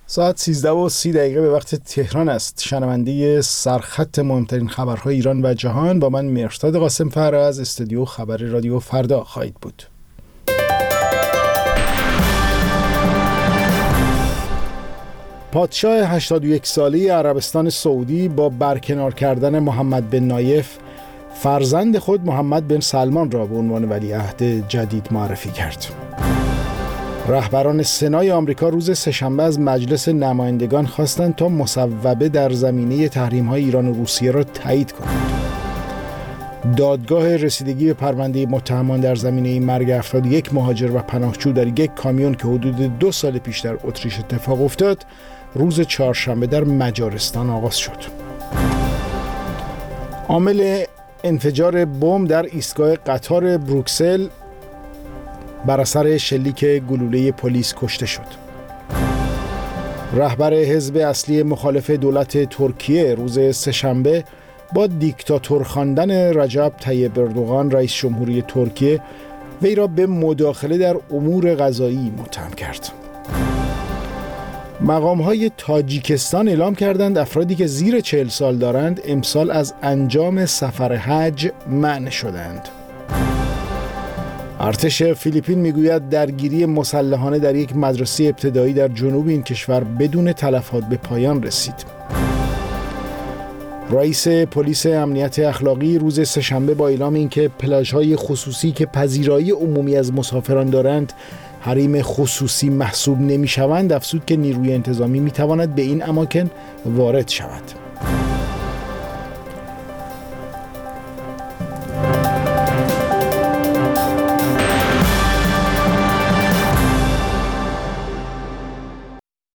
ساعت 13:30 به وقت تهران است. شنونده سرخط مهمترین خبرهای ایران و جهان با من مهرداد قاسم فر از استودیو خبر رادیو فردا خواهید بود. پادشاه 81 ساله عربستان سعودی با برکنار کردن محمد بن نایف فرزند خود محمد بن سلمان را به عنوان ولیعهد جدید معرفی کرد. رهبران سنای آمریکا روز سه‌شنبه از مجلس نمایندگان خواستند تا مصوبه در زمینه تحریم‌های ایران و روسیه را تایید کنند. دادگاه رسیدگی به پرونده متهمان در زمینه مرگ 71 مهاجر و پناهجو در یک کامیون که حدود 2 سال پیش در اتریش اتفاق افتاد، روز چهارشنبه در مجارستان آغاز شد. عامل انفجار بمب در ایستگاه قطار بروکسل بر اثر شلیک گلوله پلیس کشته شد. رهبر حزب اصلی مخالف دولت ترکیه روز سه‌شنبه با دیکتاتور خواندن رجب طیب اردوغان رئیس جمهوری ترکیه وی را به مداخله در امور قضایی متهم کرد. مقام‌های تاجیکستان اعلام کردند افرادی که زیر 40 سال دارند امسال از انجام سفر حج منع شدند. ارتش فیلیپین میگوید درگیری مسلحانه در یک مدرسه ابتدایی در جنوب این کشور بدون تلفات به پایان رسید. رئیس پلیس امنیت اخلاقی روز سه‌شنبه با اعلام اینکه پلاژهای خصوصی که پذیرایی عمومی از مسافران دارند حریم خصوصی محسوب نمی‌شوند افزود که نیروی انتظامی می‌تواند به این اماکن وارد شود.